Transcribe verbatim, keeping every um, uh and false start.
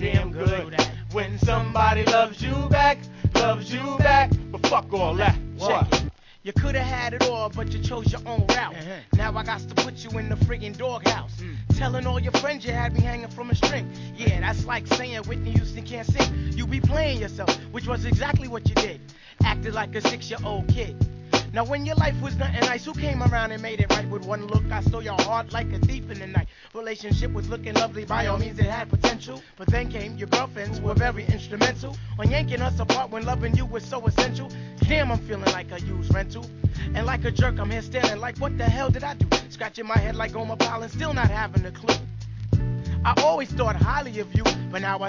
damn good. When somebody loves you back, loves you back, but fuck all that. Check it. You could have had it all, but you chose your own route. Uh-huh. Now I got to put you in the friggin' doghouse. Mm. Telling all your friends you had me hanging from a string. Yeah, that's like saying Whitney Houston can't sing. You be playing yourself, which was exactly what you did. Acted like a six-year-old kid. Now when your life was nothing nice, who came around and made it right with one look? I stole your heart like a thief in the night. Relationship was looking lovely, by all means it had potential. But then came your girlfriends who were very instrumental on yanking us apart when loving you was so essential. Damn, I'm feeling like a used rental. And like a jerk, I'm here standing like, what the hell did I do? Scratching my head like Gomer Pyle and still not having a clue. I always thought highly of you, but now I